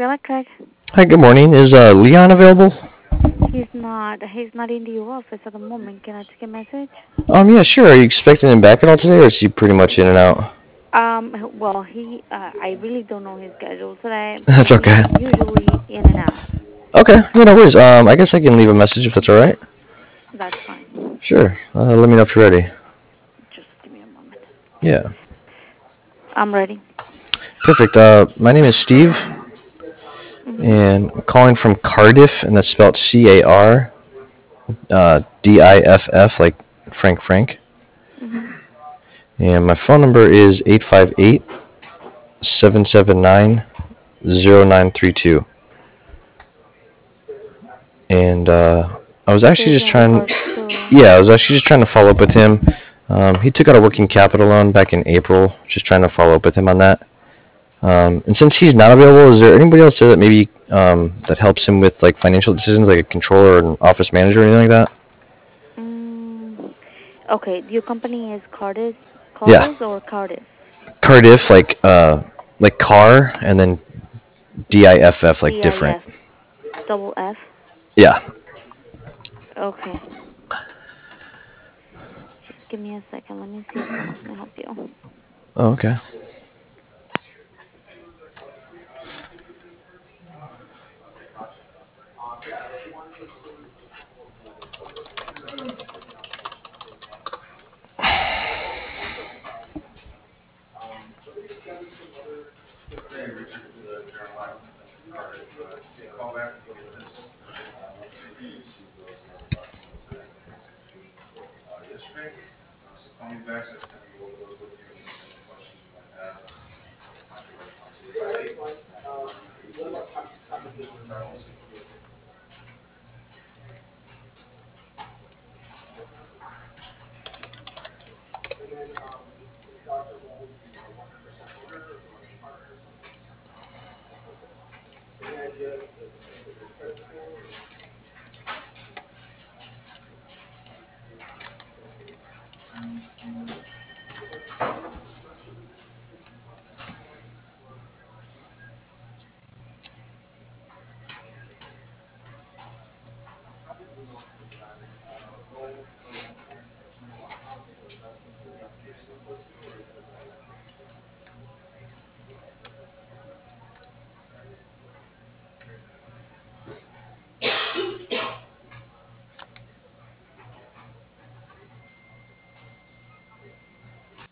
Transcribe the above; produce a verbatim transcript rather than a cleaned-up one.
Electric. Hi, good morning. Is uh, Leon available? He's not. He's not in the office at the moment. Can I take a message? Um, yeah, sure. Are you expecting him back at all today, or is he pretty much in and out? Um. Well, he. Uh, I really don't know his schedule today, but That's he's okay. usually in and out. Okay, yeah, no worries. Um, I guess I can leave a message if that's all right. That's fine. Sure. Uh, let me know if you're ready. Just give me a moment. Yeah. I'm ready. Perfect. Uh, my name is Steve, Mhm. and I'm calling from Cardiff, and that's spelled C A R uh, D I F F, like Frank Frank. Mhm. And my phone number is eight five eight, seven seven nine, zero nine three two. And uh, I was This actually is just in trying. regards to. Yeah, I was actually just trying to follow up with him. Um, he took out a working capital loan back in April. Just trying to follow up with him on that. Um, and since he's not available, is there anybody else there that maybe um, that helps him with like financial decisions, like a controller or an office manager or anything like that? Mm, okay. Your company is Cardiff, Yeah, Cardiff or Cardiff? Cardiff, like uh, like car, and then D I F F, like C I different. F double F. Yeah. Okay. Just give me a second. Let me see if someone can help you. Oh, okay.